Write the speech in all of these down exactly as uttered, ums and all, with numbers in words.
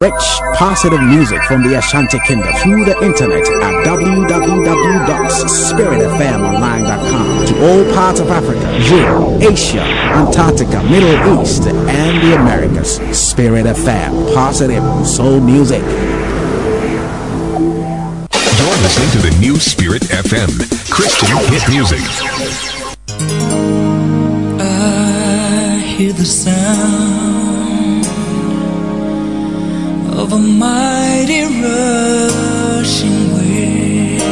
Rich, positive music from the Ashanti Kingdom through the internet at w w w dot spirit f m online dot com. To all parts of Africa, Europe, Asia, Antarctica, Middle East, and the Americas. Spirit F M, positive soul music. You're listening to the new Spirit F M, Christian hit music. I hear the sound of a mighty rushing wind.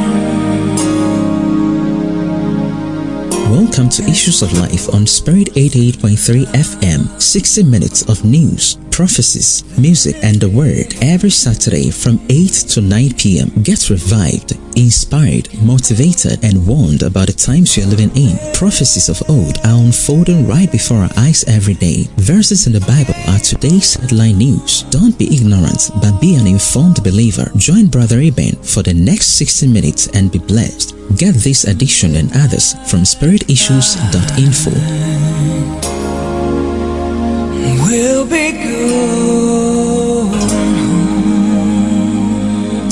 Welcome to Issues of Life on Spirit eighty-eight point three F M. sixty minutes of news, prophecies, music, and the word every Saturday from eight to nine p m. Get revived, inspired, motivated, and warned about the times you're living in. Prophecies of old are unfolding right before our eyes every day. Verses in the Bible are today's headline news. Don't be ignorant, but be an informed believer. Join Brother Eben for the next sixty minutes and be blessed. Get this edition and others from spirit issues dot info. We'll be going home.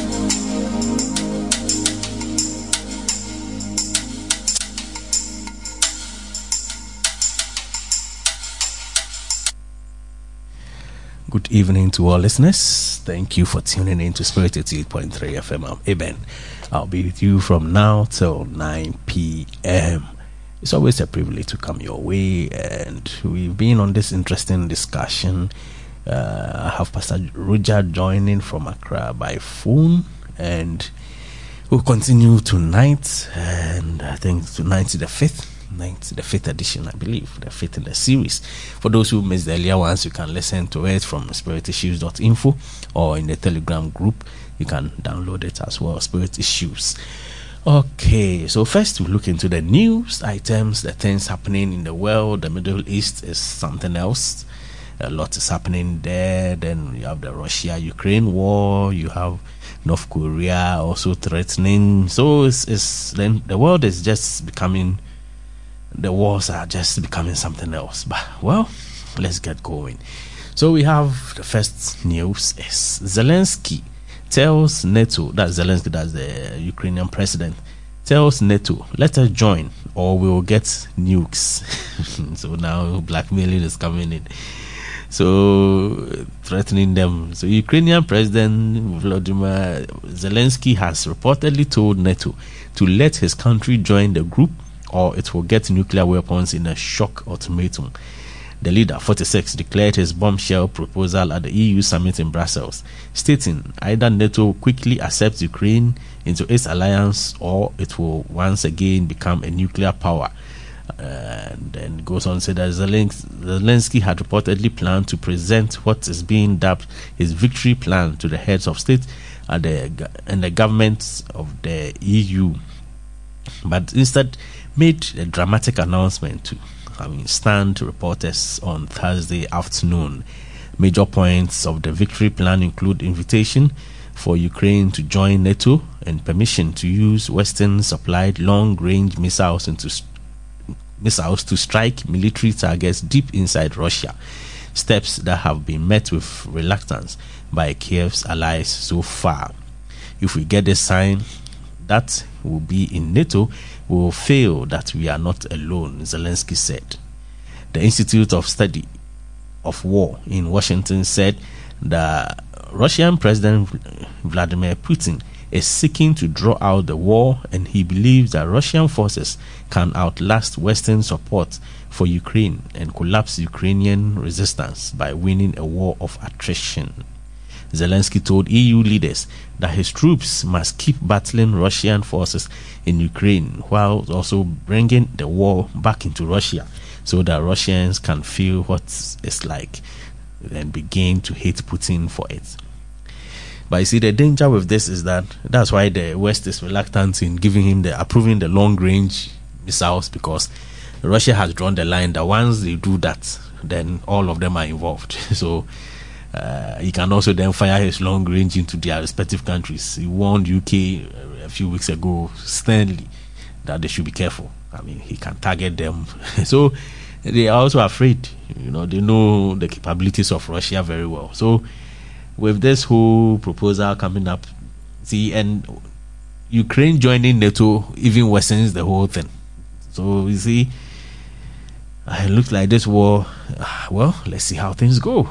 Good evening to all listeners. Thank you for tuning in to Spirit eighty-eight point three F M. I'm Eben. I'll be with you from now till nine p m. It's always a privilege to come your way, and we've been on this interesting discussion. Uh, I have Pastor Roger joining from Accra by phone, and we'll continue tonight. And I think tonight is the fifth, ninth, the fifth edition, I believe, the fifth in the series. For those who missed the earlier ones, you can listen to it from spirit issues dot info or in the Telegram group. You can download it as well, Spirit Issues. Okay, so first we look into the news items, the things happening in the world. The Middle East is something else. A lot is happening there. Then you have the Russia-Ukraine war. You have North Korea also threatening. So it's, it's then the world is just becoming, the wars are just becoming something else. But well, let's get going. So we have the first news is Zelensky tells NATO, that's Zelensky, that's the Ukrainian president, tells NATO, let us join or we will get nukes. So now blackmailing is coming in. So threatening them. So Ukrainian President Volodymyr Zelensky has reportedly told NATO to let his country join the group or it will get nuclear weapons in a shock ultimatum. The leader, forty-six, declared his bombshell proposal at the E U summit in Brussels, stating either NATO quickly accepts Ukraine into its alliance or it will once again become a nuclear power. Uh, and then goes on to say that Zelensky had reportedly planned to present what is being dubbed his victory plan to the heads of state and the, and the governments of the E U, but instead made a dramatic announcement to I mean, stand reporters on Thursday afternoon. Major points of the victory plan include invitation for Ukraine to join NATO and permission to use Western-supplied long-range missiles into st- missiles to strike military targets deep inside Russia. Steps that have been met with reluctance by Kiev's allies so far. If we get this sign that will be in NATO, we will feel that we are not alone, Zelensky said. The Institute of Study of War in Washington said the Russian President Vladimir Putin is seeking to draw out the war, and he believes that Russian forces can outlast Western support for Ukraine and collapse Ukrainian resistance by winning a war of attrition. Zelensky told E U leaders that his troops must keep battling Russian forces in Ukraine while also bringing the war back into Russia so that Russians can feel what it's like and begin to hate Putin for it. But you see, the danger with this is that that's why the West is reluctant in giving him the approving the long-range missiles, because Russia has drawn the line that once they do that, then all of them are involved. So Uh, he can also then fire his long range into their respective countries. He warned U K a few weeks ago sternly that they should be careful. I mean, he can target them. So they are also afraid. You know, they know the capabilities of Russia very well. So with this whole proposal coming up, see, and Ukraine joining NATO even worsens the whole thing. So you see, it looks like this war, well, let's see how things go.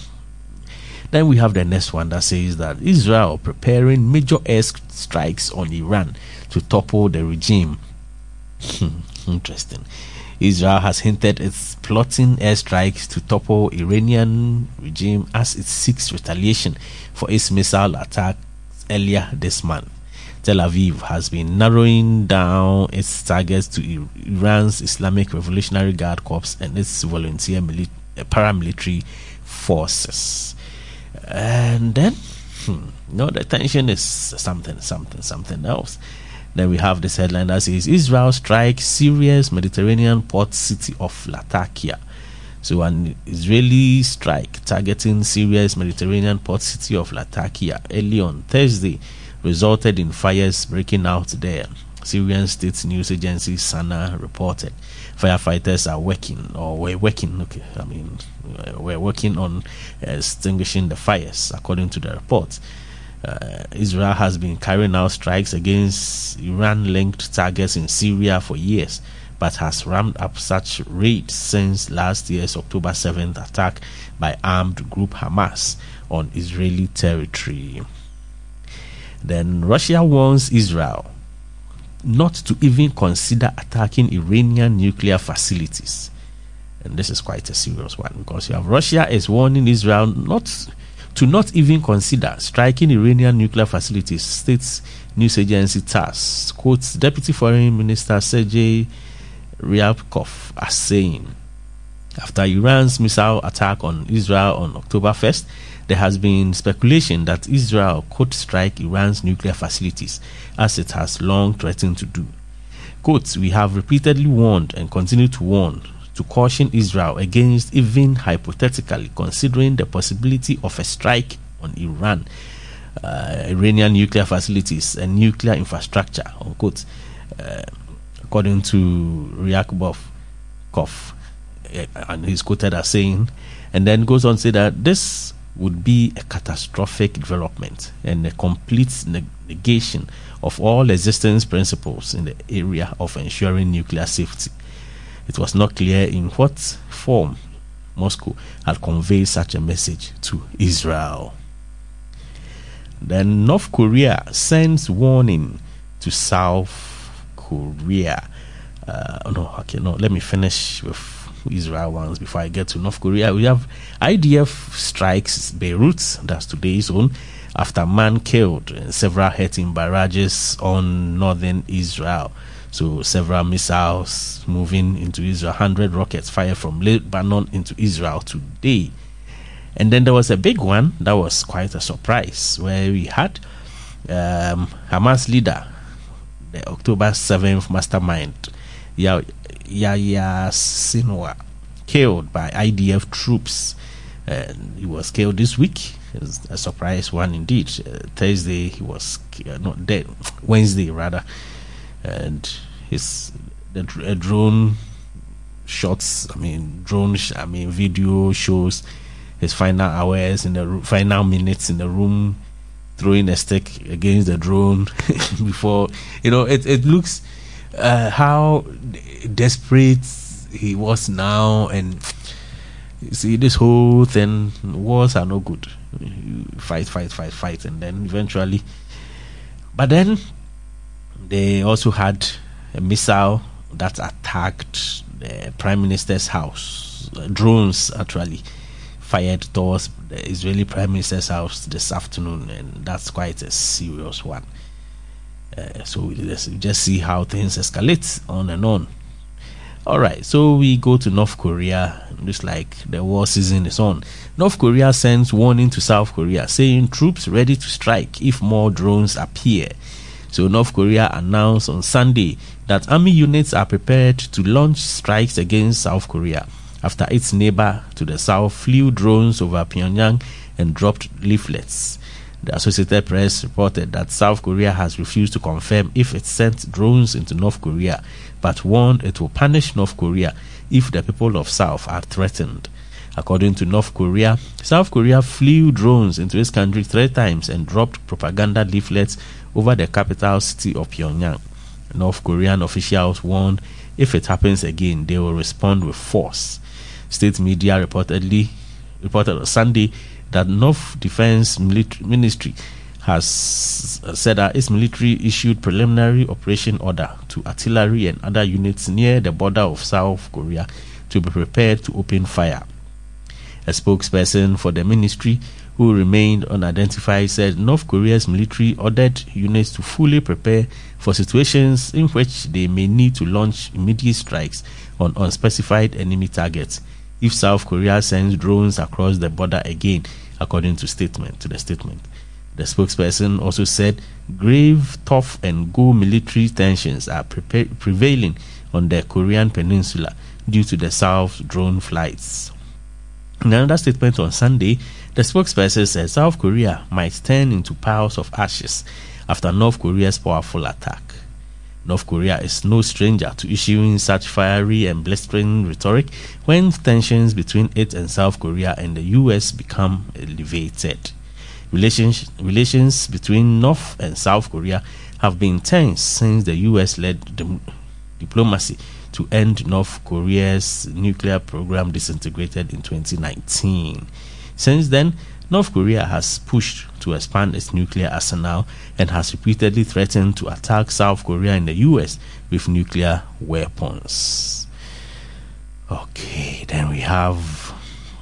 Then we have the next one that says that Israel preparing major air strikes on Iran to topple the regime. Interesting. Israel has hinted it's plotting airstrikes to topple Iranian regime as it seeks retaliation for its missile attack earlier this month. Tel Aviv has been narrowing down its targets to Iran's Islamic Revolutionary Guard Corps and its volunteer mili- paramilitary forces. And then, hmm, no, the tension is something, something, something else. Then we have this headline that says Israel strikes Syria's Mediterranean port city of Latakia. So an Israeli strike targeting Syria's Mediterranean port city of Latakia early on Thursday resulted in fires breaking out there. Syrian state news agency Sana reported firefighters are working or were working okay I mean were working on extinguishing the fires, according to the report. Uh, Israel has been carrying out strikes against Iran-linked targets in Syria for years, but has ramped up such raids since last year's October seventh attack by armed group Hamas on Israeli territory. Then Russia warns Israel not to even consider attacking Iranian nuclear facilities. And this is quite a serious one, because you have Russia is warning Israel not to not even consider striking Iranian nuclear facilities, states news agency TASS quotes Deputy Foreign Minister Sergei Ryabkov as saying, after Iran's missile attack on Israel on October first, there has been speculation that Israel could strike Iran's nuclear facilities, as it has long threatened to do. Quote, we have repeatedly warned and continue to warn to caution Israel against even hypothetically considering the possibility of a strike on Iran, uh, Iranian nuclear facilities and nuclear infrastructure, unquote, uh, according to Ryabkov, uh, and he's quoted as saying, and then goes on to say that this would be a catastrophic development and a complete neg- negation of all existence principles in the area of ensuring nuclear safety. It was not clear in what form Moscow had conveyed such a message to Israel. Then North Korea sends warning to South Korea. Uh, no, okay, no, let me finish with Israel ones before I get to North Korea. We have I D F strikes Beirut, that's today's own, after man killed and several hit in barrages on northern Israel. So several missiles moving into Israel, one hundred rockets fired from Lebanon into Israel today. And then there was a big one that was quite a surprise, where we had um, Hamas leader, the October seventh mastermind, Yahya Sinwar, killed by I D F troops. And he was killed this week. It's a surprise one indeed. Uh, Thursday he was uh, not dead. Wednesday rather, and his the uh, drone shots. I mean drone. Sh- I mean video shows his final hours in the ro- final minutes in the room, throwing a stick against the drone before you know it. It looks uh, how desperate he was now, and you see this whole thing. Wars are no good. You fight, fight, fight, fight, and then eventually. But then they also had a missile that attacked the Prime Minister's house. Uh, drones actually fired towards the Israeli Prime Minister's house this afternoon, and that's quite a serious one. Uh, so we just, we just see how things escalate on and on. All right, so we go to North Korea. Just like the war season is on, North Korea sends warning to South Korea, saying troops ready to strike if more drones appear. So North Korea announced on Sunday that army units are prepared to launch strikes against South Korea after its neighbor to the south flew drones over Pyongyang and dropped leaflets. The Associated Press reported that South Korea has refused to confirm if it sent drones into North Korea, but warned it will punish North Korea if the people of South are threatened. According to North Korea, South Korea flew drones into its country three times and dropped propaganda leaflets over the capital city of Pyongyang. North Korean officials warned if it happens again, they will respond with force. State media reportedly reported on Sunday that North Defense Military Ministry has said that its military issued preliminary operation order to artillery and other units near the border of South Korea to be prepared to open fire. A spokesperson for the ministry, who remained unidentified, said North Korea's military ordered units to fully prepare for situations in which they may need to launch immediate strikes on unspecified enemy targets if South Korea sends drones across the border again, according to statement to the statement. The spokesperson also said grave, tough and go military tensions are pre- prevailing on the Korean peninsula due to the South's drone flights. In another statement on Sunday, the spokesperson said South Korea might turn into piles of ashes after North Korea's powerful attack. North Korea is no stranger to issuing such fiery and blistering rhetoric when tensions between it and South Korea and the U S become elevated. Relations, relations between North and South Korea have been tense since the U S-led di- diplomacy to end North Korea's nuclear program disintegrated in twenty nineteen. Since then, North Korea has pushed to expand its nuclear arsenal and has repeatedly threatened to attack South Korea and the U S with nuclear weapons. Okay, then we have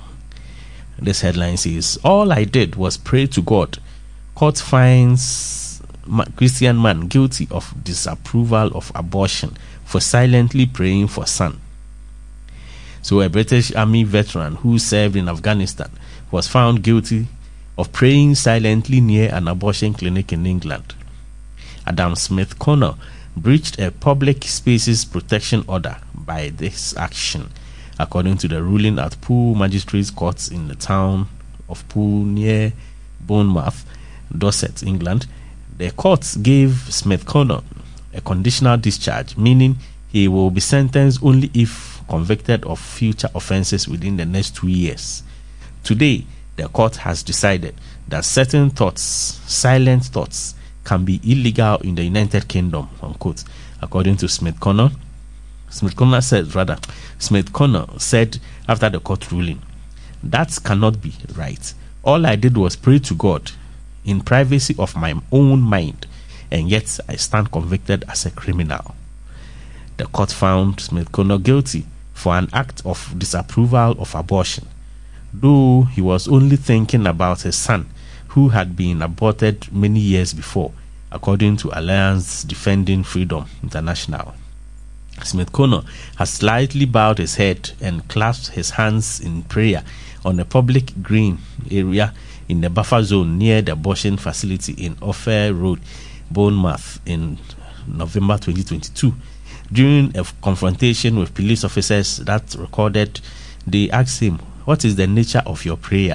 this headline says, all I did was pray to God. Court finds Christian man guilty of disapproval of abortion for silently praying for son. So a British Army veteran who served in Afghanistan was found guilty of praying silently near an abortion clinic in England. Adam Smith Connor breached a public spaces protection order by this action, according to the ruling at Poole Magistrates Court in the town of Poole near Bournemouth, Dorset, England. The court gave Smith Connor a conditional discharge, meaning he will be sentenced only if convicted of future offences within the next two years. Today, the court has decided that certain thoughts, silent thoughts, can be illegal in the United Kingdom, unquote. According to Smith Connor, Smith Connor said, rather, Smith Connor said after the court ruling, that cannot be right. All I did was pray to God in privacy of my own mind, and yet I stand convicted as a criminal. The court found Smith Connor guilty for an act of disapproval of abortion, though he was only thinking about his son, who had been aborted many years before, according to Alliance Defending Freedom International. Smith Connor has slightly bowed his head and clasped his hands in prayer on a public green area in the buffer zone near the abortion facility in Ophir Road, Bournemouth, in November twenty twenty-two. During a confrontation with police officers that recorded, they asked him, "What is the nature of your prayer?"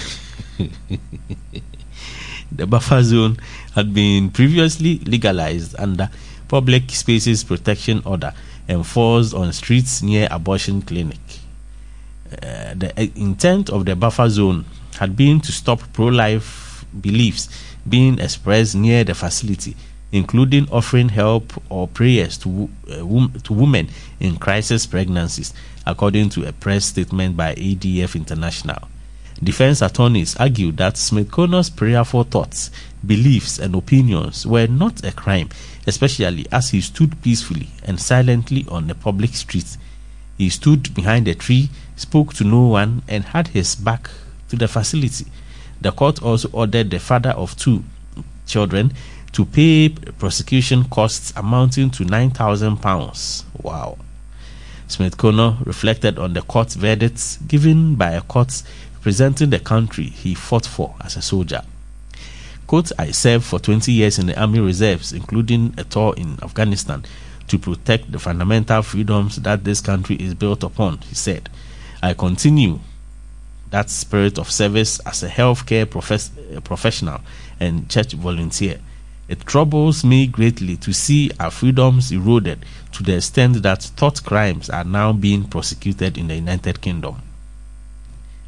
The buffer zone had been previously legalized under Public Spaces Protection Order enforced on streets near abortion clinic. Uh, the intent of the buffer zone had been to stop pro-life beliefs being expressed near the facility, including offering help or prayers to, uh, wom- to women in crisis pregnancies, according to a press statement by A D F International. Defense attorneys argued that Smith Connor's prayerful thoughts, beliefs, and opinions were not a crime, especially as he stood peacefully and silently on the public street. He stood behind a tree, spoke to no one, and had his back to the facility. The court also ordered the father of two children to pay prosecution costs amounting to nine thousand pounds. Wow. Smith Connor reflected on the court verdicts given by a court representing the country he fought for as a soldier. Quote, "I served for twenty years in the Army Reserves, including a tour in Afghanistan, to protect the fundamental freedoms that this country is built upon," he said. "I continue that spirit of service as a healthcare profess- professional and church volunteer. It troubles me greatly to see our freedoms eroded to the extent that thought crimes are now being prosecuted in the United Kingdom."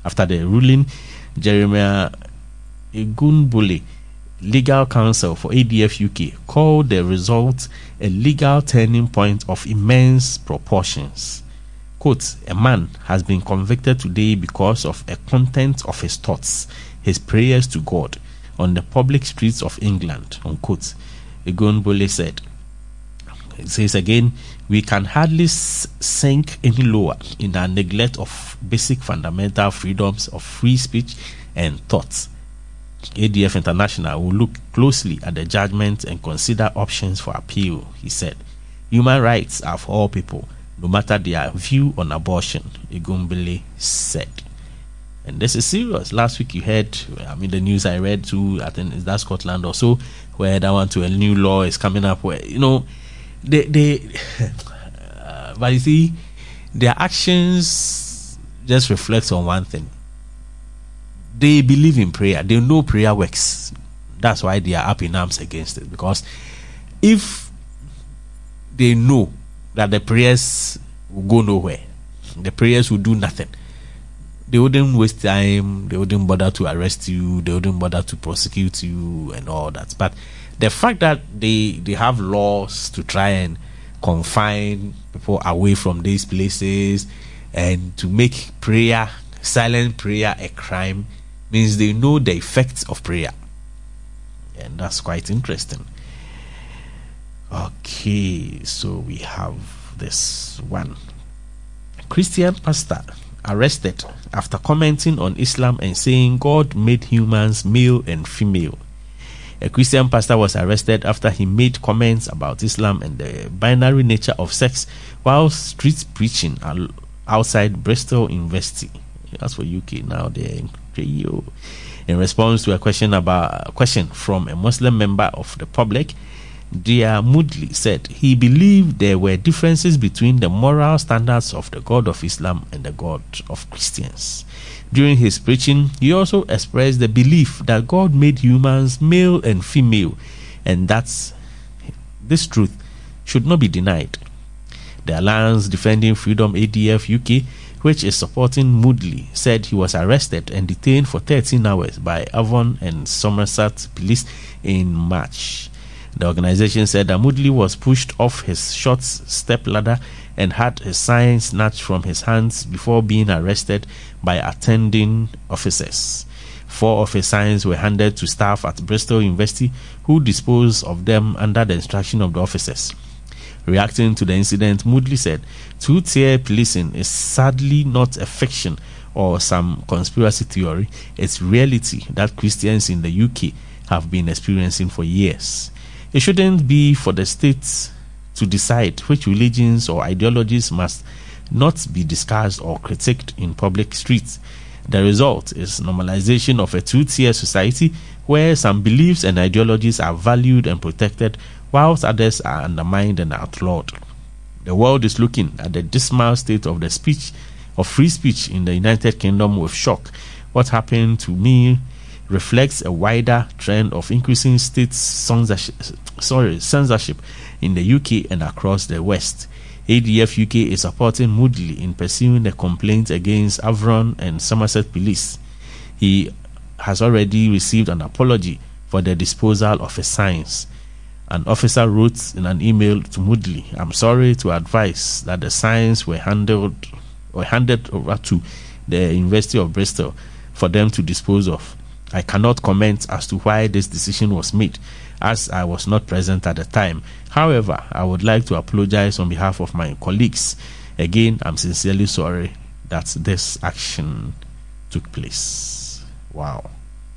After the ruling, Jeremiah Egunbole, legal counsel for A D F U K, called the result a legal turning point of immense proportions. Quote, a man has been convicted today because of a content of his thoughts, his prayers to God, on the public streets of England, unquote. Egunbole said. It says again, we can hardly s- sink any lower in our neglect of basic fundamental freedoms of free speech and thought. A D F International will look closely at the judgment and consider options for appeal, he said. Human rights are for all people, no matter their view on abortion, Egunbole said. And this is serious. Last week you heard, I mean, the news I read too, I think is that Scotland or so, where that one to a new law is coming up where, you know, they, they uh, but you see, their actions just reflect on one thing. They believe in prayer. They know prayer works. That's why they are up in arms against it. Because if they know that the prayers will go nowhere, the prayers will do nothing, they wouldn't waste time, they wouldn't bother to arrest you, they wouldn't bother to prosecute you and all that. But the fact that they, they have laws to try and confine people away from these places and to make prayer, silent prayer, a crime, means they know the effects of prayer. And that's quite interesting. Okay, so we have this one. Christian pastor arrested after commenting on Islam and saying God made humans male and female. A Christian pastor was arrested after he made comments about Islam and the binary nature of sex while street preaching outside Bristol University. That's for U K now. They're in, in response to a question about a question from a Muslim member of the public, Dia Moodley said he believed there were differences between the moral standards of the God of Islam and the God of Christians. During his preaching, he also expressed the belief that God made humans male and female, and that this truth should not be denied. The Alliance Defending Freedom A D F U K, which is supporting Moodley, said he was arrested and detained for thirteen hours by Avon and Somerset police in March. The organization said that Moodley was pushed off his short step ladder and had his sign snatched from his hands before being arrested by attending officers. Four of his signs were handed to staff at Bristol University, who disposed of them under the instruction of the officers. Reacting to the incident, Moodley said, two-tier policing is sadly not a fiction or some conspiracy theory. It's reality that Christians in the U K have been experiencing for years. It shouldn't be for the states to decide which religions or ideologies must not be discussed or critiqued in public streets. The result is normalization of a two-tier society where some beliefs and ideologies are valued and protected, whilst others are undermined and outlawed. The world is looking at the dismal state of the speech of free speech in the United Kingdom with shock. What happened to me reflects a wider trend of increasing state censorship, sorry, censorship in the U K and across the West. A D F U K is supporting Moodley in pursuing the complaint against Avon and Somerset police. He has already received an apology for the disposal of his signs. An officer wrote in an email to Moodley, "I'm sorry to advise that the signs were handled or handed over to the University of Bristol for them to dispose of. I cannot comment as to why this decision was made, as I was not present at the time. However, I would like to apologize on behalf of my colleagues. Again, I'm sincerely sorry that this action took place." Wow.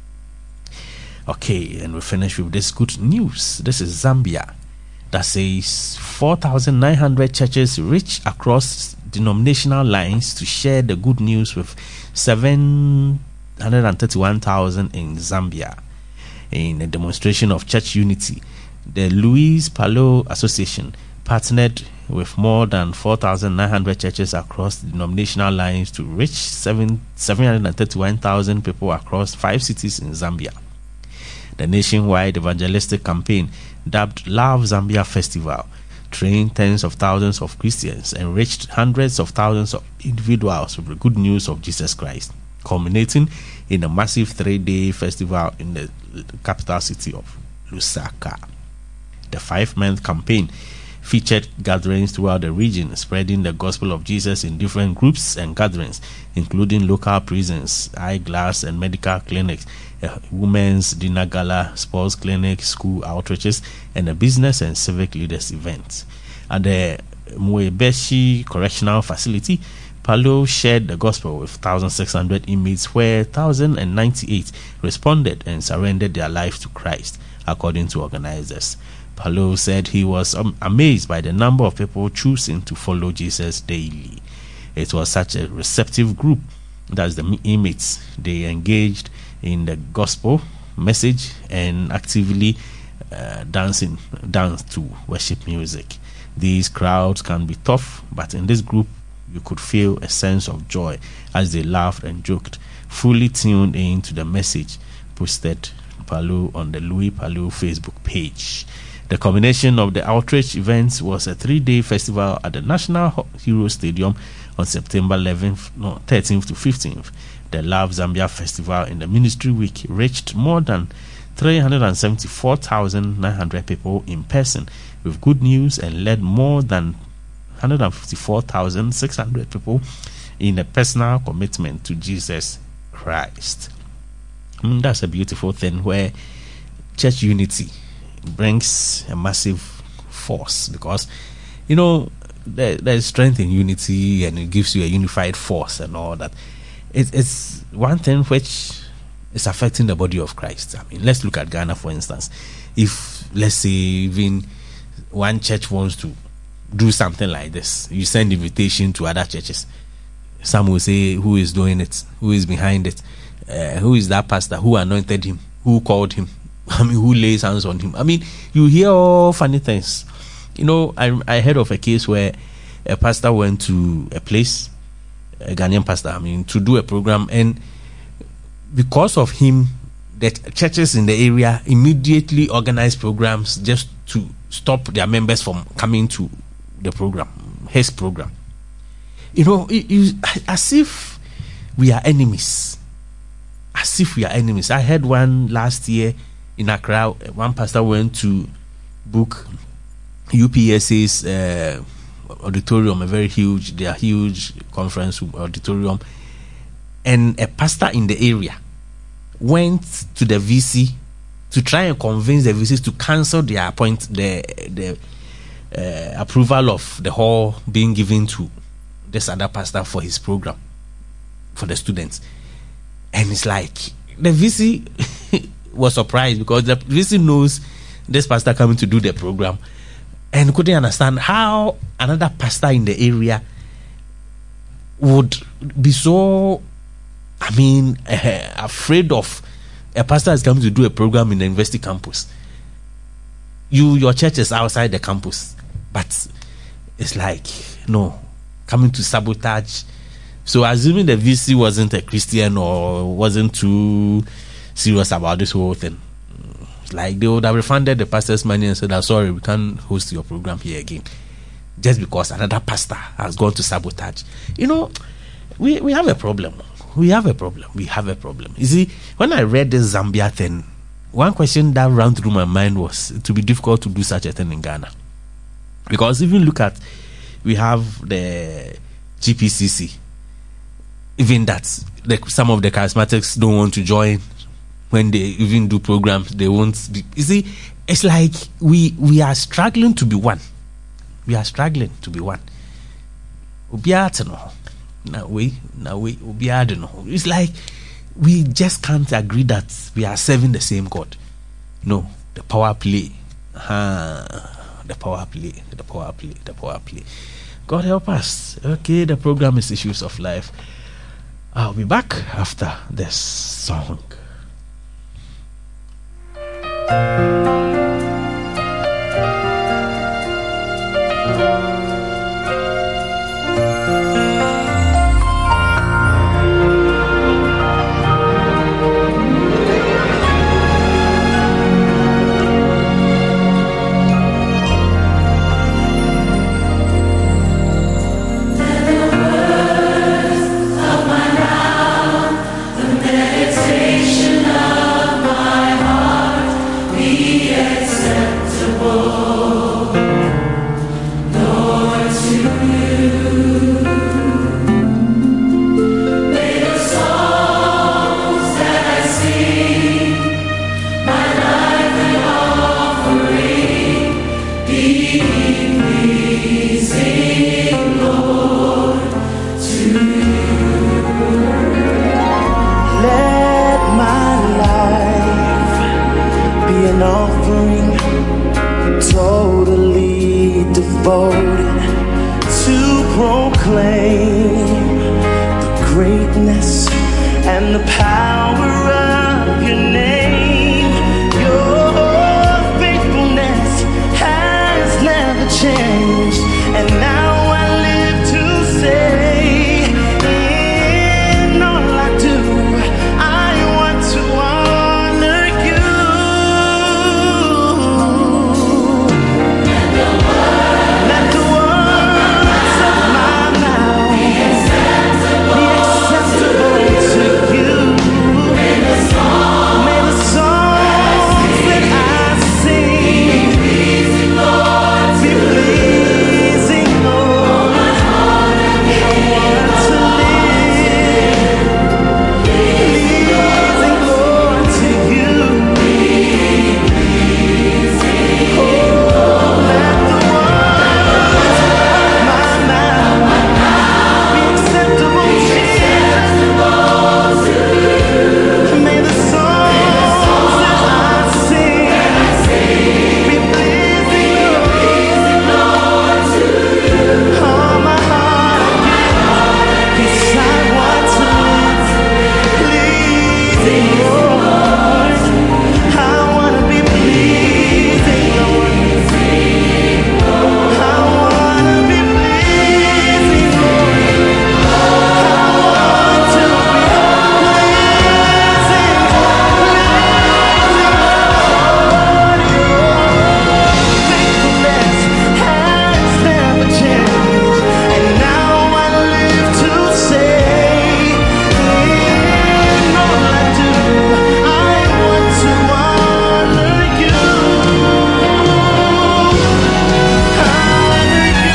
Okay, and we finish with this good news. This is Zambia that says four thousand nine hundred churches reach across denominational lines to share the good news with seven hundred thirty-one thousand in Zambia. In a demonstration of church unity, the Luis Palo Association partnered with more than four thousand nine hundred churches across denominational lines to reach seven hundred thirty-one thousand people across five cities in Zambia. The nationwide evangelistic campaign, dubbed Love Zambia Festival, trained tens of thousands of Christians and reached hundreds of thousands of individuals with the good news of Jesus Christ. culminating in a massive three-day festival in the capital city of Lusaka. The five-month campaign featured gatherings throughout the region, spreading the gospel of Jesus in different groups and gatherings, including local prisons, eyeglass and medical clinics, a women's dinner gala, sports clinic, school outreaches, and a business and civic leaders event. At the Muebeshi Correctional Facility, Palo shared the gospel with one thousand six hundred inmates, where one thousand ninety-eight responded and surrendered their lives to Christ, according to organizers. Palo said he was um, amazed by the number of people choosing to follow Jesus daily. It was such a receptive group that the inmates, they engaged in the gospel message and actively uh, dancing dance to worship music. These crowds can be tough, but in this group you could feel a sense of joy as they laughed and joked, fully tuned in to the message, posted Palu on the Louis Palu Facebook page. The combination of the outreach events was a three-day festival at the National Hero Stadium on September eleventh, no, thirteenth to fifteenth. The Love Zambia Festival in the Ministry Week reached more than three hundred seventy-four thousand nine hundred people in person with good news, and led more than one hundred fifty-four thousand six hundred people in a personal commitment to Jesus Christ. Mm, that's a beautiful thing, where church unity brings a massive force, because you know there, there's strength in unity, and it gives you a unified force and all that. It, it's one thing which is affecting the body of Christ. I mean, let's look at Ghana, for instance. If, let's say, even one church wants to do something like this, you send invitation to other churches. Some will say, who is doing it? Who is behind it? Uh, who is that pastor? Who anointed him? Who called him? I mean, who lays hands on him? I mean, you hear all funny things. You know, I, I heard of a case where a pastor went to a place, a Ghanaian pastor, I mean, to do a program, and because of him, the churches in the area immediately organized programs just to stop their members from coming to the program, his program. You know, it, it, as if we are enemies. As if we are enemies. I heard one last year in Accra. One pastor went to book U P S A's uh, auditorium, a very huge, their huge conference auditorium, and a pastor in the area went to the V C to try and convince the V Cs to cancel their appoint the the uh, approval of the hall being given to this other pastor for his program for the students. And it's like the V C was surprised, because the V C knows this pastor coming to do the program, and couldn't understand how another pastor in the area would be so, I mean, uh, afraid of a pastor is coming to do a program in the university campus. You, your church is outside the campus, but it's like, no, coming to sabotage. So assuming the V C wasn't a Christian or wasn't too serious about this whole thing, like they would have refunded the pastor's money and said, "I'm sorry, we can't host your program here again," just because another pastor has gone to sabotage. You know, we, we have a problem. We have a problem. We have a problem. You see, when I read this Zambia thing, one question that ran through my mind was, it would be difficult to do such a thing in Ghana. Because even look at, we have the G P C C. Even that, the, some of the charismatics don't want to join. When they even do programs, they won't be. You see, it's like we we are struggling to be one. We are struggling to be one. Now we, now we, it's like we just can't agree that we are serving the same God. No, the power play, uh, the power play, the power play, the power play. God help us. Okay, the program is Issues of Life. I'll be back after this song. devoted to proclaim the greatness and the power of your name. Your faithfulness has never changed, and now I live to say, in all I do, I want to honor you. Let the words of my mouth be acceptable to you. May the songs that I sing be pleasing, Lord. I want to live pleasing, Lord, to you. Oh, let the words of my mouth be acceptable, Jesus. May the songs that I sing be pleasing, Lord, to you. Oh, my heart again, yes, I want to live pleasing, Lord. I want to be pleasing, Lord. I want to be pleasing, Lord. I want to be faithfulness has never changed, and now I live to say, in all I do, I want to honor you, honor you.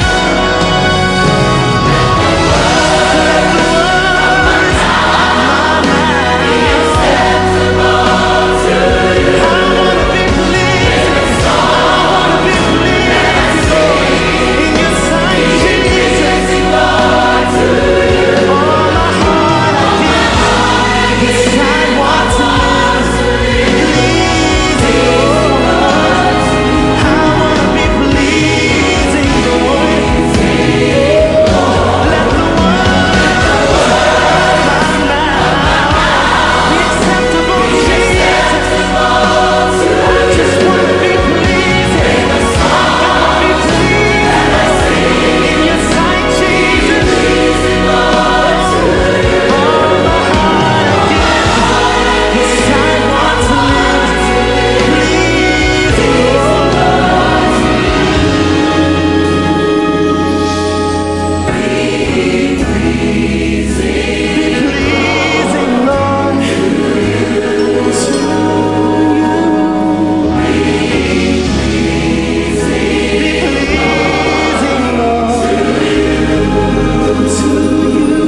Let the words of my mouth be acceptable to you. I want to be pleasing, I want to be pleasing in your sight, Jesus. Lord, to you. All my heart I give, yes, I want to live pleasing, Lord. I want to be pleasing, Lord. Let the words of my mouth be acceptable, Jesus. I just want to be pleasing, I want to be pleasing in your sight, Jesus. All my heart I give, yes, I want to live pleasing, Lord. Be pleasing, Lord, to you. Be pleasing, Lord, to you.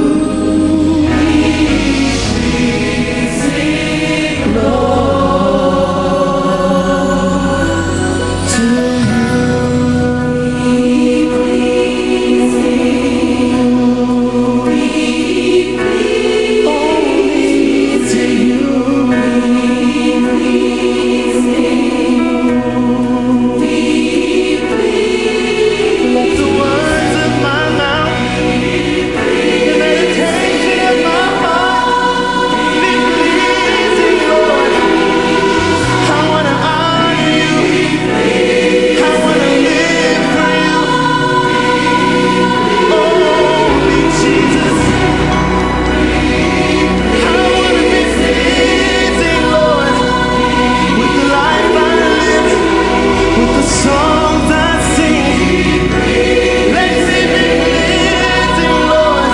Let the words of my mouth, the meditation of my heart be pleasing, Lord. I want to honor you. I want to live for you. Only Jesus. I want to be pleasing, Lord, with the life I live, with the songs I sing. Let me be pleasing, Lord.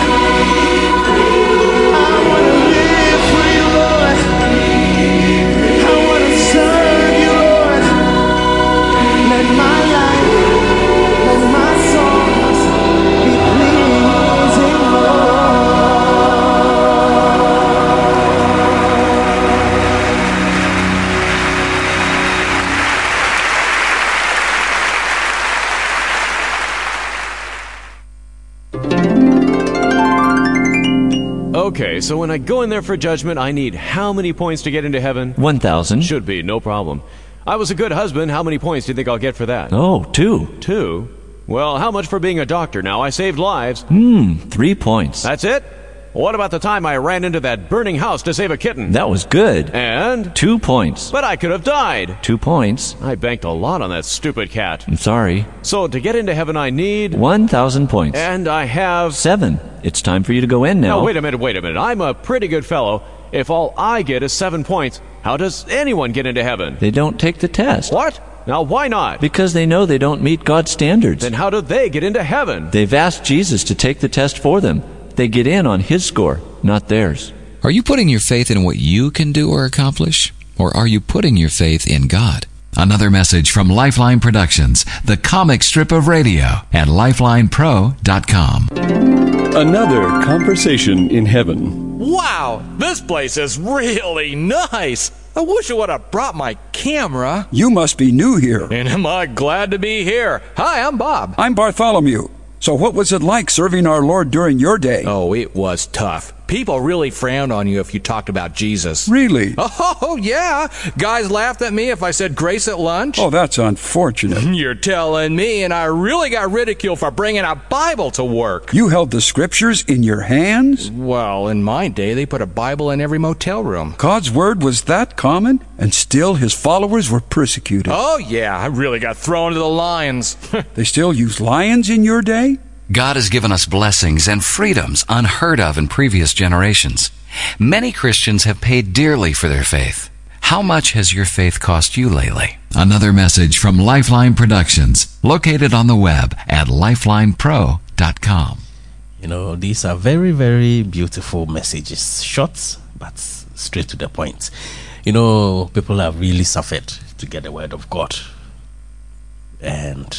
I want to live for you, Lord. I want to serve you, Lord. Let my life, let my songs be pleasing, Okay, so when I go in there for judgment, I need how many points to get into heaven? One thousand. Should be, no problem. I was a good husband. How many points do you think I'll get for that? Oh, two. Two? Well, how much for being a doctor now? I saved lives. Hmm, three points. That's it? What about the time I ran into that burning house to save a kitten? That was good. And? Two points. But I could have died. Two points. I banked a lot on that stupid cat. I'm sorry. So to get into heaven I need... One thousand points. And I have... Seven. It's time for you to go in now. Now, wait a minute, wait a minute. I'm a pretty good fellow. If all I get is seven points, how does anyone get into heaven? They don't take the test. What? Now, why not? Because they know they don't meet God's standards. Then how do they get into heaven? They've asked Jesus to take the test for them. They get in on his score, not theirs. Are you putting your faith in what you can do or accomplish? Or are you putting your faith in God? Another message from Lifeline Productions, the comic strip of radio at lifeline pro dot com. Another conversation in heaven. Wow, this place is really nice. I wish I would have brought my camera. You must be new here. And am I glad to be here. Hi, I'm Bob. I'm Bartholomew. So what was it like serving our Lord during your day? Oh, it was tough. People really frowned on you if you talked about Jesus. Really? Oh, yeah. Guys laughed at me if I said grace at lunch. Oh, that's unfortunate. You're telling me, and I really got ridiculed for bringing a Bible to work. You held the scriptures in your hands? Well, in my day, they put a Bible in every motel room. God's word was that common, and still his followers were persecuted. Oh, yeah. I really got thrown to the lions. They still use lions in your day? God has given us blessings and freedoms unheard of in previous generations. Many Christians have paid dearly for their faith. How much has your faith cost you lately? Another message from Lifeline Productions, located on the web at lifeline pro dot com. You know, these are very, very beautiful messages. Short, but straight to the point. You know, people have really suffered to get the word of God. And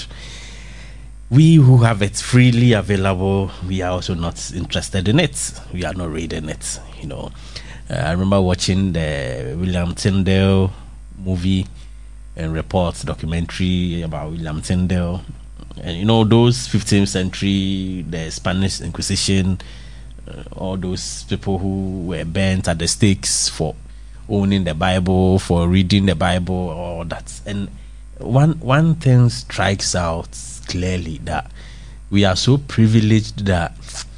we who have it freely available, we are also not interested in it. We are not reading it, you know. Uh, I remember watching the William Tyndale movie and reports, documentary about William Tyndale. And, you know, those fifteenth century, the Spanish Inquisition, uh, all those people who were burnt at the stakes for owning the Bible, for reading the Bible, all that. And one one thing strikes out clearly, that we are so privileged that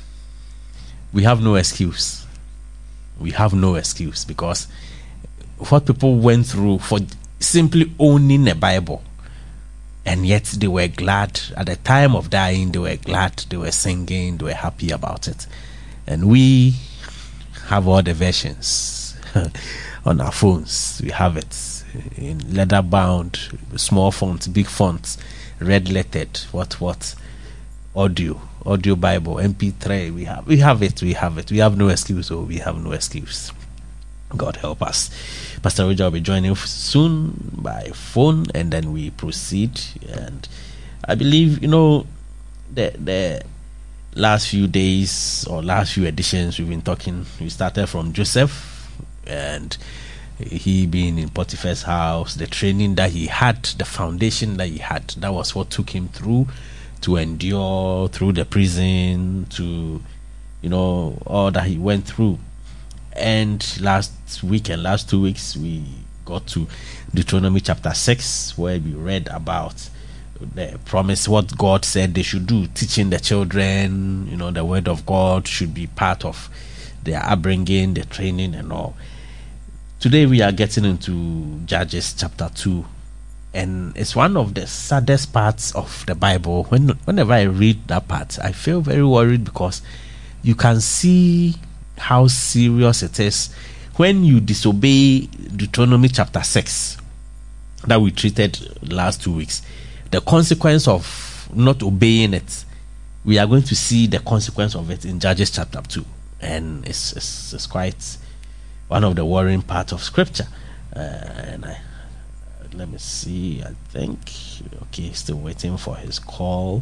we have no excuse. We have no excuse because what people went through for simply owning a Bible, and yet they were glad at the time of dying. They were glad, they were singing, they were happy about it. And we have all the versions on our phones. We have it in leather bound, small fonts, big fonts, red lettered, what what audio audio Bible, M P three. We have we have it we have it we have no excuse. Oh, we have no excuse. God help us. Pastor Roger will be joining soon by phone, and then we proceed. And I believe, you know, the the last few days or last few editions we've been talking, we started from Joseph and he being in Potiphar's house, the training that he had, the foundation that he had, that was what took him through to endure through the prison, to, you know, all that he went through. And last week and last two weeks we got to Deuteronomy chapter six, where we read about the promise, what God said they should do, teaching the children, you know, the word of God should be part of their upbringing, the training and all. Today we are getting into Judges chapter two, and it's one of the saddest parts of the Bible. When whenever I read that part, I feel very worried, because you can see how serious it is when you disobey Deuteronomy chapter six that we treated last two weeks. The consequence of not obeying it, we are going to see the consequence of it in Judges chapter two, and it's it's, it's quite one of the worrying parts of scripture. Uh, and I, let me see, I think, okay, still waiting for his call.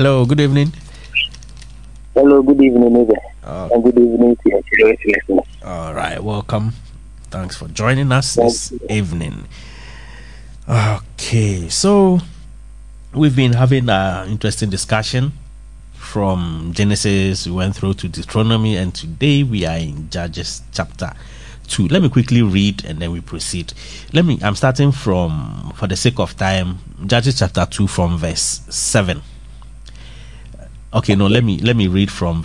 Hello, good evening. Hello, good evening, Eva. Oh. And good evening to your serious listeners. All right, welcome. Thanks for joining us this evening. Okay, so we've been having an interesting discussion from Genesis. We went through to Deuteronomy, and today we are in Judges chapter two. Let me quickly read and then we proceed. Let me. I'm starting from, for the sake of time, Judges chapter two from verse seven. Okay, no, let me let me read from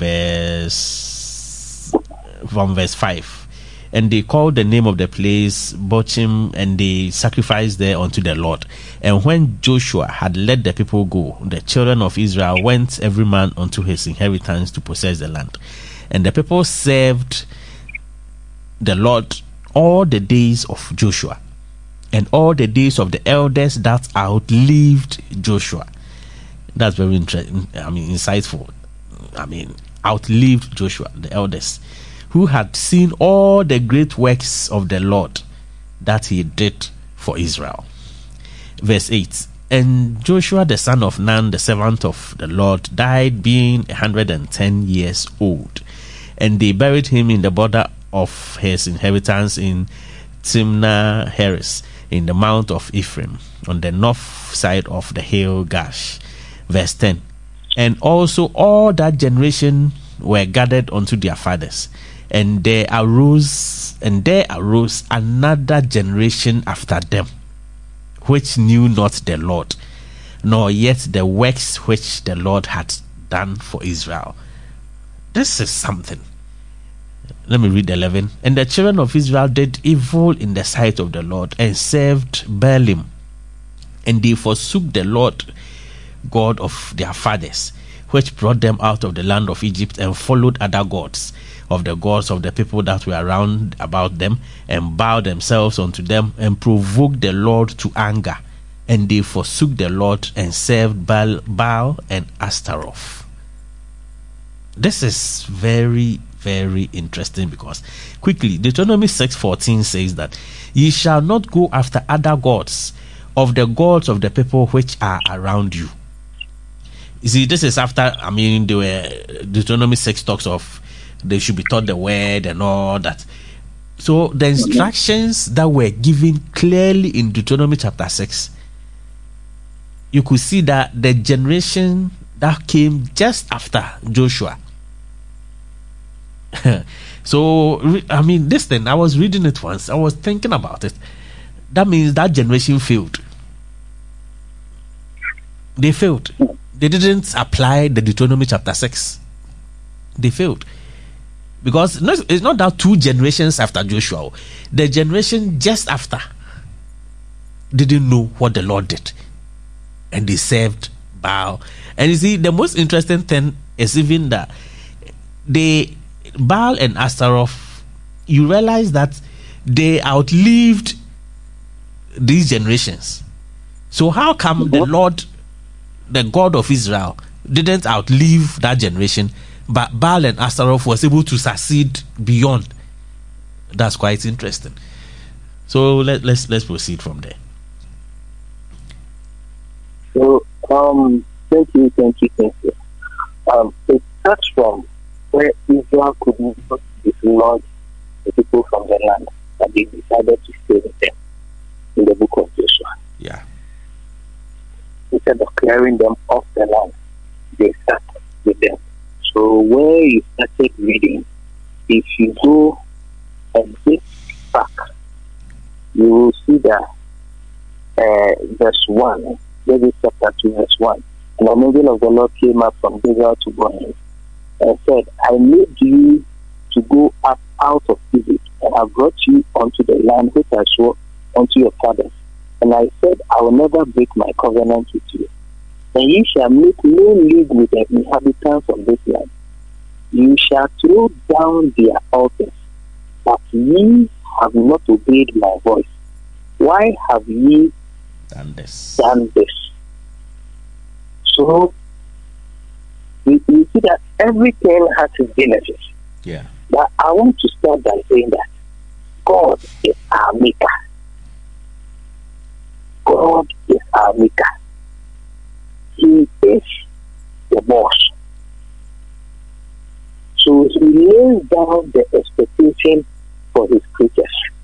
verse from verse five. And they called the name of the place Bochim, and they sacrificed there unto the Lord. And when Joshua had let the people go, the children of Israel went every man unto his inheritance to possess the land. And the people served the Lord all the days of Joshua, and all the days of the elders that outlived Joshua. That's very interesting. I mean, insightful. I mean, outlived Joshua, the elders, who had seen all the great works of the Lord that he did for Israel. Verse eight. And Joshua the son of Nun, the servant of the Lord, died being a hundred and ten years old. And they buried him in the border of his inheritance in Timnah Heres, in the mount of Ephraim, on the north side of the hill Gash. Verse ten. And also all that generation were gathered unto their fathers. And there arose and there arose another generation after them, which knew not the Lord, nor yet the works which the Lord had done for Israel. This is something. Let me read eleven. And the children of Israel did evil in the sight of the Lord, and served Baalim, and they forsook the Lord God of their fathers, which brought them out of the land of Egypt, and followed other gods of the gods of the people that were around about them, and bowed themselves unto them, and provoked the Lord to anger. And they forsook the Lord, and served Baal, Baal and Ashtaroth. This is very, very interesting, because quickly, Deuteronomy six fourteen says that ye shall not go after other gods of the gods of the people which are around you. You see, this is after, I mean, they were, Deuteronomy six talks of they should be taught the word and all that. So the instructions that were given clearly in Deuteronomy chapter six, you could see that the generation that came just after Joshua. So, I mean, this thing, I was reading it once, I was thinking about it. That means that generation failed. They failed. They didn't apply the Deuteronomy chapter six. They failed. Because it's not that two generations after Joshua, the generation just after didn't know what the Lord did, and they served Baal. And you see, the most interesting thing is even that they Baal and Ashtaroth, you realize that they outlived these generations. So how come the Lord, the God of Israel, didn't outlive that generation, but Baal and Ashtaroth was able to succeed beyond? That's quite interesting. So let, let's let's proceed from there. So um, thank you, thank you, thank you. Um, it starts from where Israel could not dislodge the people from the land, but they decided to stay with them in the book of Joshua. Yeah. Instead of clearing them off the land, they sat with them. So where you started reading, if you go and get back, you will see that uh, verse one, Judges chapter two, verse one. And an angel of the Lord came up from Israel to Boaz and said, I made you to go up out of Egypt, and I brought you unto the land which I swore unto your fathers. And I said, I will never break my covenant with you. And ye shall make no league with the inhabitants of this land. You shall throw down their altars, but ye have not obeyed my voice. Why have ye done this? Done this? So, you, you see that everything has its benefits. Yeah. But I want to start by saying that God is our maker. God is our maker. He is the the boss. So he lays down the expectation for his creatures.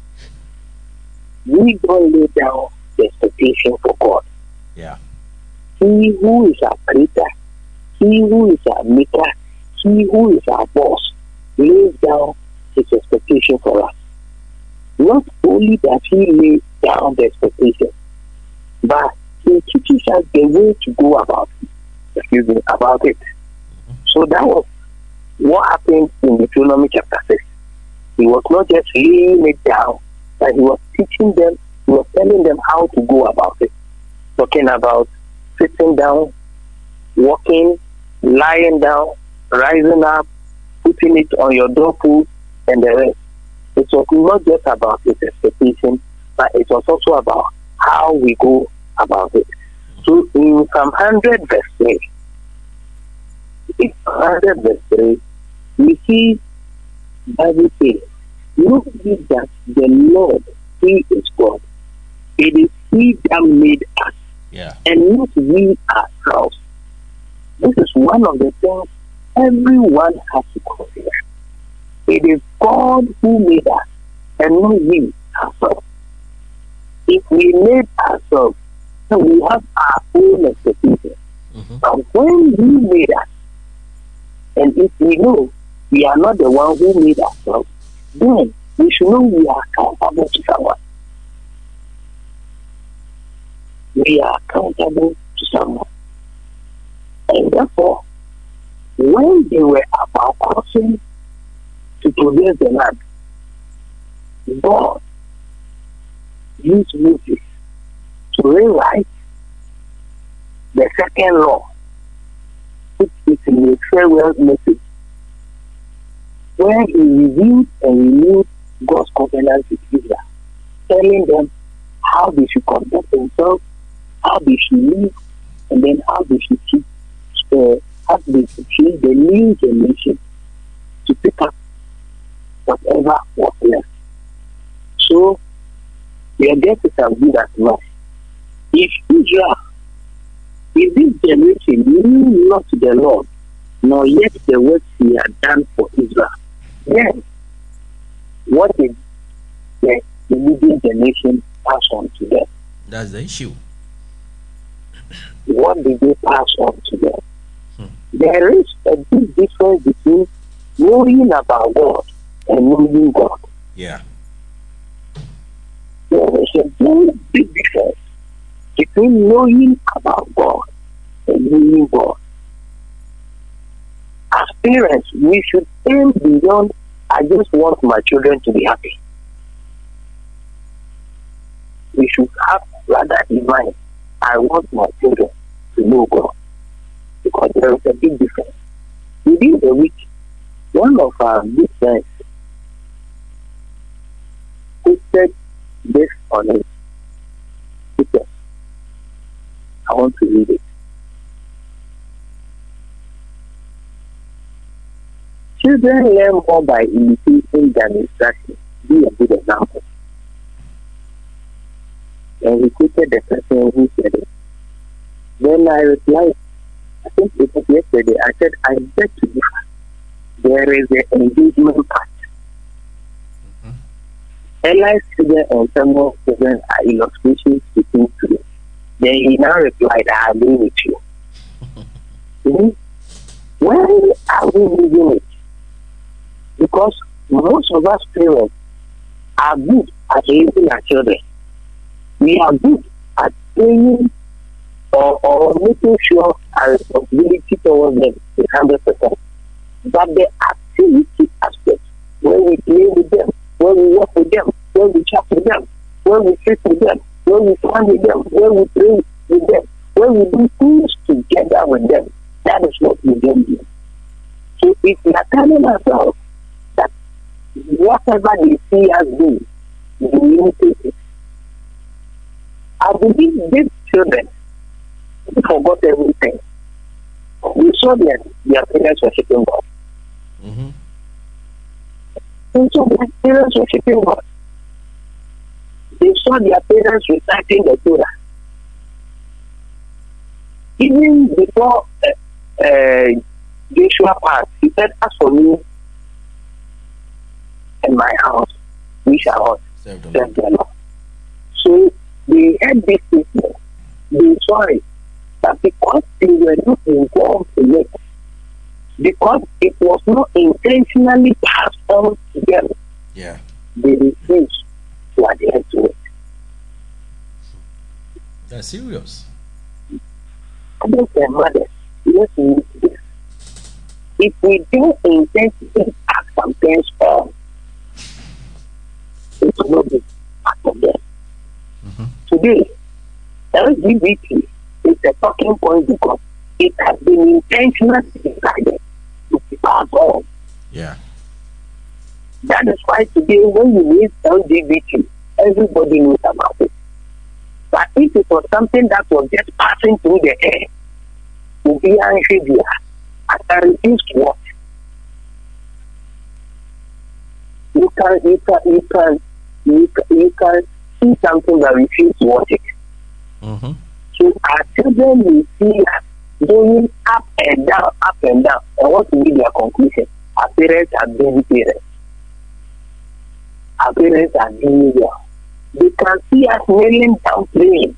We don't lay down the expectation for God. Yeah. He who is our creator, he who is our maker, he who is our boss, lays down his expectation for us. Not only does he lay down the expectation, but he teaches us the way to go about it. Excuse me, about it. So that was what happened in Deuteronomy chapter six. He was not just laying it down, but he was teaching them, he was telling them how to go about it. Talking about sitting down, walking, lying down, rising up, putting it on your doorpost, and the rest. It was not just about his expectation, but it was also about how we go about it. So in Psalm one hundred verse three, in one hundred verse three, we see Bible says, know ye that the Lord, He is God. It is He that made us, yeah, and not we ourselves. This is one of the things everyone has to consider. It is God who made us, and not we ourselves. If we made ourselves, then we have our own expectations. Mm-hmm. But when He made us, and if we know we are not the one who made ourselves, then we should know we are accountable to someone. We are accountable to someone. And therefore, when they were about crossing to possess the land, God used Moses to rewrite the second law, which is in the farewell message, where he reviewed and renewed God's covenant with Israel, telling them how they should conduct themselves, how they should live, and then how they should keep, uh, how they should treat the new generation to pick up whatever was left. So, your guess is as good as mine. If Israel, if this generation knew not the Lord, nor yet the works He had done for Israel, then what did the immediate generation pass on to them? That's the issue. What did they pass on to them? Hmm. There is a big difference between knowing about God and knowing God. Yeah. There is a very big difference between knowing about God and knowing God. As parents, we should aim beyond, I just want my children to be happy. We should have rather in mind, I want my children to know God. Because there is a big difference. Within the week, one of our big friends posted this on his Twitter. I want to read it. Children learn more by imitation than instruction. Be a good example. And he quoted the person who said it. Then I replied, I think it was yesterday, I said, I beg to differ. There is an engagement part. Mm-hmm. Eli's children and Samuel's children are illustrations to things today. Then he now replied, I agree with you. Mm-hmm. When are we using it? Because most of us parents are good at raising our children. We are good at training or, or making sure our responsibility towards them is one hundred percent. But the activity aspect, when we play with them, when we work with them, when we chat with them, when we sit with them, when we stand with them, when we pray with them, when we do things together with them, that is what we don't do. So if we are telling ourselves that whatever they see us do, we imitate it. I believe these children forgot everything. We saw their, their parents worshiping God. Mm-hmm. We saw their parents worshiping God. They saw their parents reciting the Torah. Even before uh, uh, Joshua passed, he said, as for me and my house, we shall serve the Lord. So they had this statement. They saw it. But because they were not involved in it, because it was not intentionally passed on to them, yeah, they refused to adhere to it. That's serious. Fathers and mothers, let's meet this. If we don't intentionally pass some things on, it will not be part of them. Mm-hmm. Today, L G B T is a talking point because it has been intentionally decided to be passed on. Yeah. That is why today, when you raise L G B T, everybody knows about it. But if it was something that was just passing through the air, to be angry, I refuse to watch. You can, you can, you can, you can, you can see something but refuse to watch it. Mm-hmm. So our children will see us going up and down, up and down. And what will be their conclusion? Our parents are busy parents. Our parents are doing well. They can see us kneeling down praying.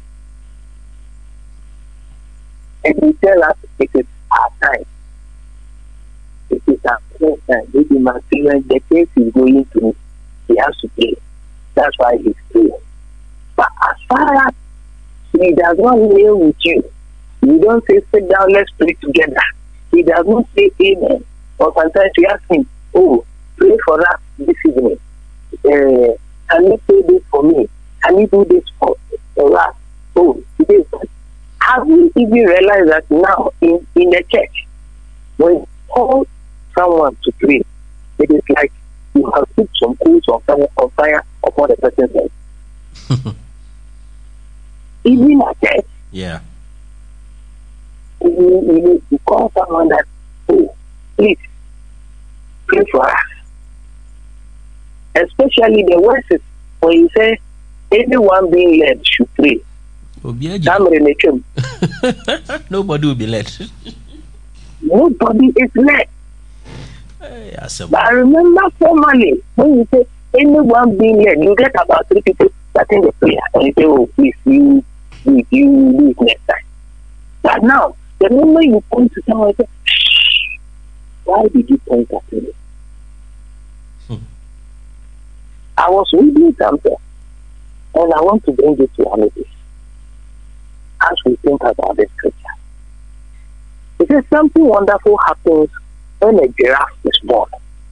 And they tell us it is our time. It is our time. Maybe my parents, the case is going through. He has to pray. That's why he's praying. But as far as he does not kneel with you, you don't say, sit down, let's pray together. He does not say amen. Or sometimes you ask him, oh, pray for us this evening. Uh, can you pray this for me? Can you do this for, for us? Oh, this. Have you even realized that now in, in the church, when you call someone to pray, it is like you have put some coals on fire, on fire upon the person's head. Even at church, yeah, you, you, you call someone that, oh, please, pray for us. Especially the verses when you say, anyone being led should pray. Nobody will be led. Nobody is led. Hey, but I remember formally, when you say, anyone being led, you get about three people starting the prayer. And you say, oh, please, you, you, you do it next time. But now, the moment you point to someone and say, shh, why did you point at me? Hmm. I was reading something, and I want to bring it to reality as we think about this scripture. It says something wonderful happens when a giraffe is born.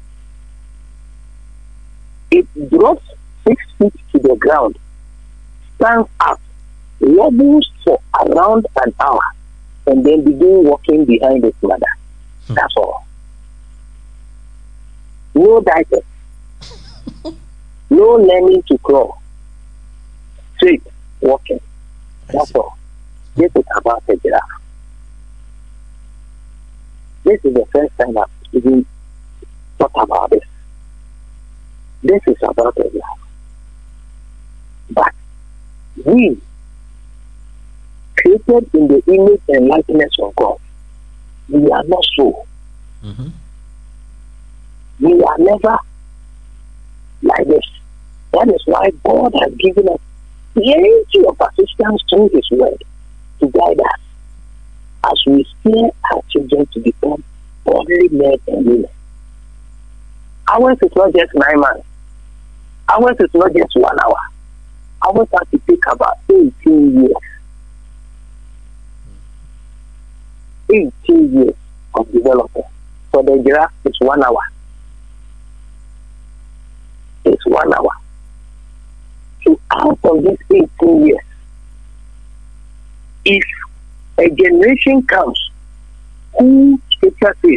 It drops six feet to the ground, stands up, wobbles for around an hour, and then begins walking behind its mother. Hmm. That's all. No diapers. No learning to crawl. Straight walking. That's all. This is about a giraffe. This is the first time I've even thought about this. This is about a giraffe. But we, created in the image and likeness of God, we are not so. Mm-hmm. We are never like this. That is why God has given us plenty of assistance through His Word to guide us as we steer our children to become godly men and women. Ours is not just nine months. Ours is not just one hour. Ours has to take about eighteen years. eighteen years of development. For the giraffe, it's one hour. It's one hour. So out of these eighteen years, if a generation comes who Scripture says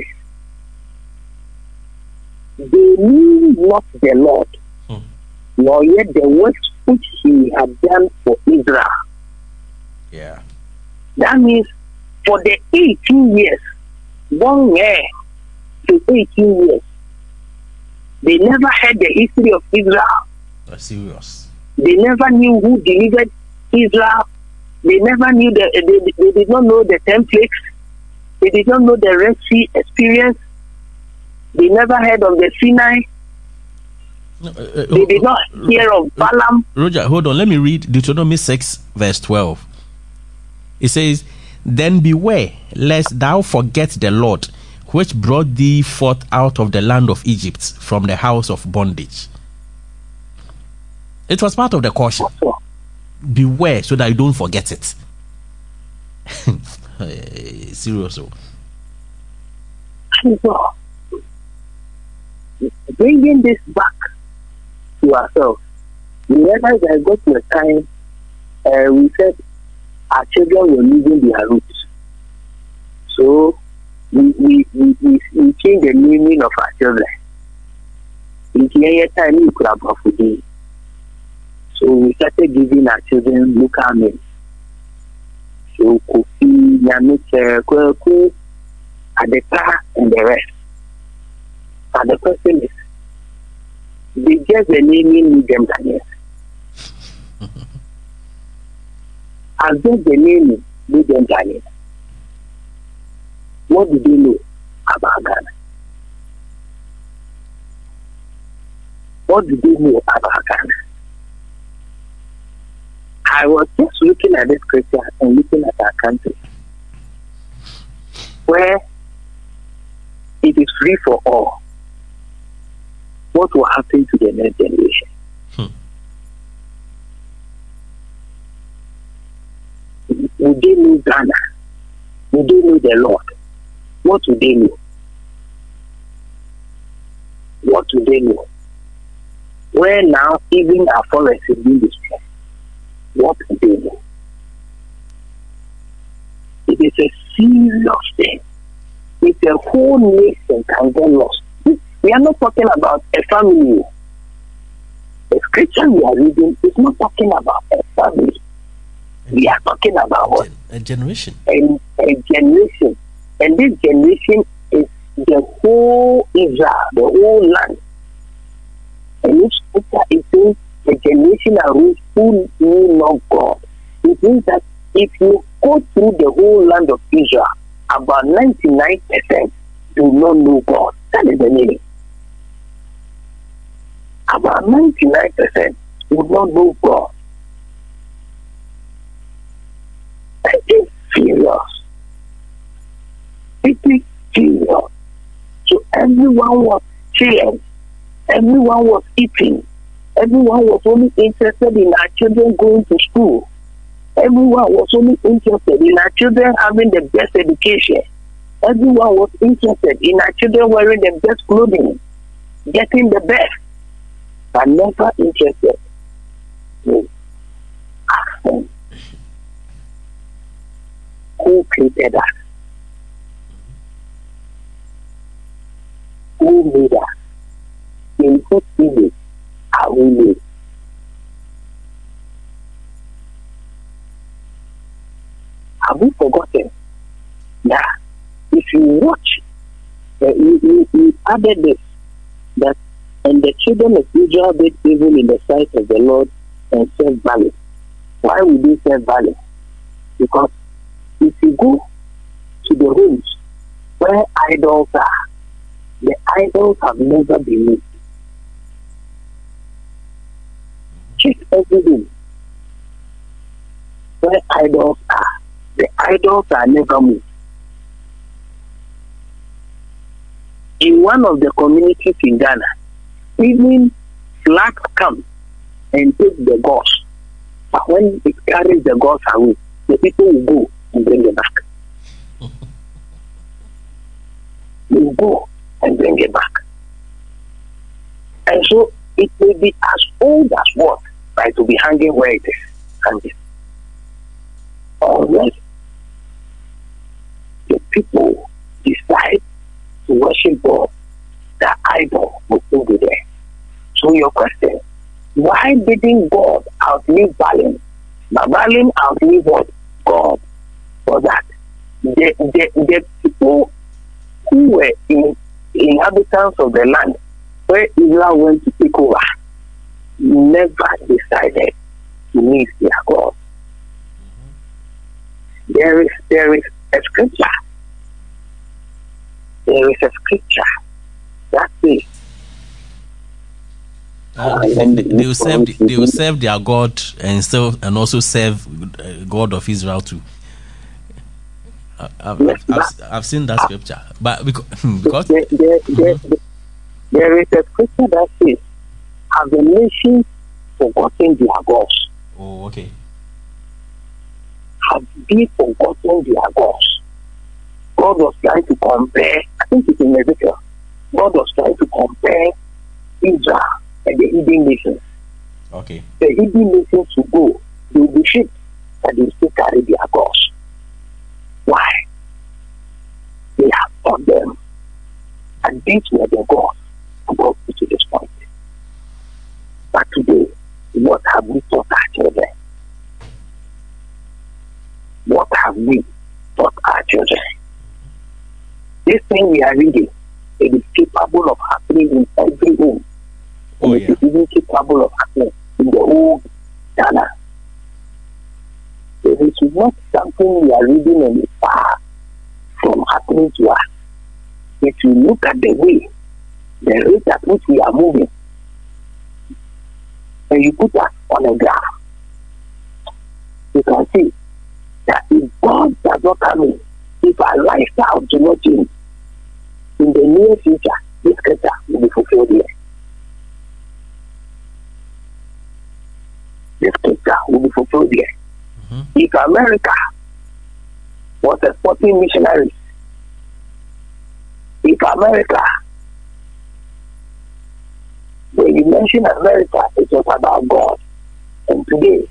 they knew not the Lord, hmm. nor yet the works which He had done for Israel. Yeah. That means for the eighteen years, one year to eighteen years, they never heard the history of Israel. That's serious. They never knew who delivered Israel. They never knew the, they, they did not know the ten plagues. They did not know the Red Sea experience. They never heard of the Sinai. Uh, uh, they did not hear of Balaam. Roger, hold on. Let me read Deuteronomy six, verse twelve. It says, "Then beware, lest thou forget the Lord, which brought thee forth out of the land of Egypt, from the house of bondage." It was part of the caution. Beware, so that you don't forget it. Serious. So, bringing this back to ourselves, we realized that got to a time uh, we said our children were losing their roots. So we we, we, we, we changed the meaning of our children. In the time we could have afforded. So we started giving our children local names. So Kofi, Yamit, Kweku, Adeka, and the rest. And the question is, they just the naming need them Ghanaians. And just the naming need them Ghanaians. What do they know about Ghana? What do they know about Ghana? I was just looking at this scripture and looking at our country, where it is free for all. What will happen to the next generation? Hmm. Would they know Ghana? Would they know the Lord? What would they know? What would they know? Where now even our forest is being destroyed. What would they know? It is a serious thing. It's a whole nation can get lost. We are not talking about a family. The scripture we are reading is not talking about a family. We are talking about what? A generation. A, a generation. And this generation is the whole Israel, the whole land. And this scripture is saying the generation are those who know not God. It means that if you go through the whole land of Israel, about ninety-nine percent do not know God. That is the meaning. About ninety-nine percent do not know God. It is serious. It is serious. So everyone was chilling. Everyone was eating. Everyone was only interested in our children going to school. Everyone was only interested in our children having the best education. Everyone was interested in our children wearing the best clothing, getting the best, but never interested in asking who created us, who made us, in whose image are we made. Have we forgotten that if you watch, uh, you, you, you added this, that and the children of Israel did evil in the sight of the Lord and served Baal. Why would they serve Baal? Because if you go to the homes where idols are, the idols have never been moved. Check everything where idols are. The idols are never moved. In one of the communities in Ghana, even blacks come and take the gods. But when it carries the gods away, the people will go and bring it back. They will go and bring it back. And so it may be as old as what? Right, to be hanging where it is hanging. Unless the people decide to worship God, the idol will still be there. So your question, why didn't God outlive Balaam? But Balaam outlived what? God. For that, the, the, the people who were in inhabitants of the land where Israel went to take over never decided to leave their God. There is there is a scripture there is a scripture that says, Uh, they, they, they will serve. They will serve their God and still, and also serve uh, God of Israel too. I, I've, Yes, I've, I've, I've seen that scripture, but because, because there, there, there, there is a scripture that says, "Have the nations forgotten their gods? oh, okay, Have they forgotten their gods?" God was trying to compare. I think it's in Ezekiel. God was trying to compare Israel and the hidden nations. okay, The hidden nations will go, they will be shipped, and they will still carry their gods. Why? They have taught them, and these were the gods above to this point. But today, what have we taught our children? What have we taught our children? This thing we are reading, it is capable of happening in every home. Oh, and yeah. it is even capable of happening in the whole Ghana. It is not something we are reading and it's far from happening to us. If you look at the way, the rate at which we are moving, and you put us on a graph, you can see that if God does not come in, if our lifestyle do not change, in the near future, this scripture will be fulfilled here. This scripture will be fulfilled here. Mm-hmm. If America was exporting missionaries, if America, when you mention America, it was about God. And today,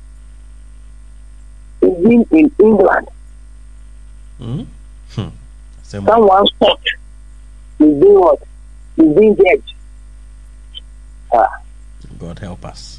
even in England, mm-hmm. hmm. someone's thought is being what? Is being judged. Ah. God help us.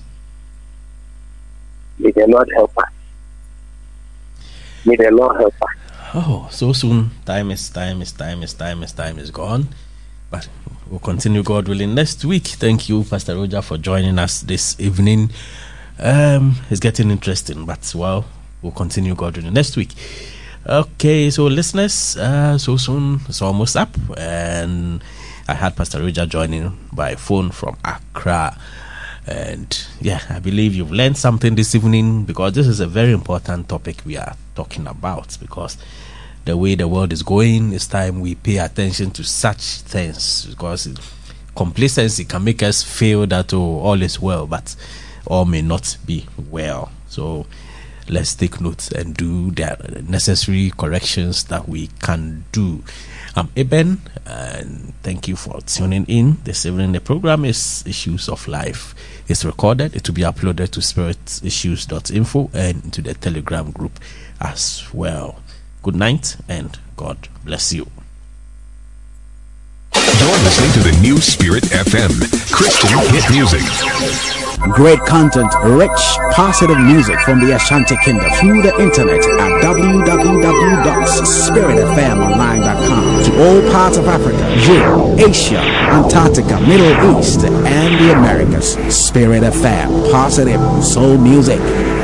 May the Lord help us. May the Lord help us. Oh, so soon. Time is time is time is time is time is gone. But we'll continue, God willing, next week. Thank you, Pastor Roger, for joining us this evening. Um, it's getting interesting, but well, we'll continue, God willing, next week. Okay, so listeners, uh, so soon it's almost up, and I had Pastor Roger joining by phone from Accra. And yeah, I believe you've learned something this evening, because this is a very important topic we are talking about, because the way the world is going, it's time we pay attention to such things, because complacency can make us feel that oh, all is well, but all may not be well. So let's take notes and do the necessary corrections that we can do. I'm Eben, and thank you for tuning in this evening. The program is Issues of Life. It's recorded. It will be uploaded to spirit issues dot info and to the Telegram group as well. Good night, and God bless you. You're listening to the new Spirit F M, Christian hit music. Great content, rich, positive music from the Ashanti Kingdom through the internet at w w w dot spirit f m online dot com. To all parts of Africa, Europe, Asia, Antarctica, Middle East, and the Americas. Spirit F M, positive soul music.